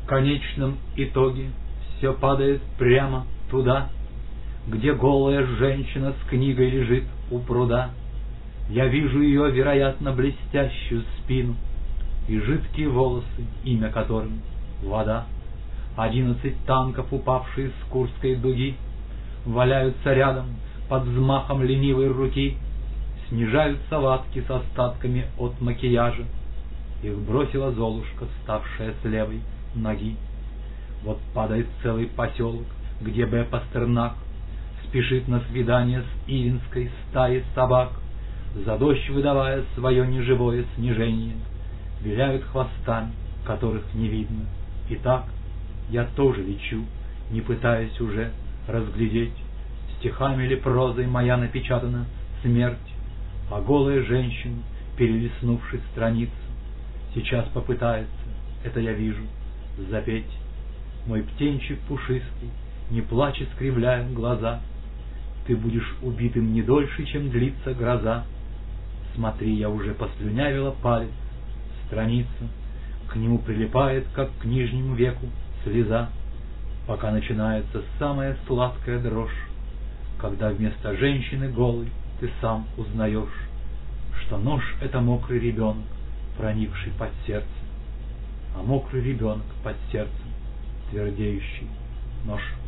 В конечном итоге все падает прямо туда, где голая женщина с книгой лежит у пруда. Я вижу ее, вероятно, блестящую спину и жидкие волосы, имя которым вода. 11 танков, упавшие с Курской дуги, валяются рядом под взмахом ленивой руки. Снижаются латки с остатками от макияжа. Их бросила Золушка, вставшая с левой ноги. Вот падает целый поселок, где Б. Пастернак спешит на свидание с ивенской стаей собак, за дождь выдавая свое неживое снижение. Виляют хвостами, которых не видно. Итак, я тоже лечу, не пытаясь уже разглядеть, стихами или прозой моя напечатана смерть, а голая женщина, перелистнувши страницу, сейчас попытается, это я вижу, запеть. Мой птенчик пушистый, не плачь, скривляя глаза, ты будешь убитым не дольше, чем длится гроза. Смотри, я уже послюнявила палец, страница к нему прилипает, как к нижнему веку слеза, пока начинается самая сладкая дрожь, когда вместо женщины голой ты сам узнаешь, что нож — это мокрый ребенок, проникший под сердце, а мокрый ребенок под сердцем, твердеющий нож.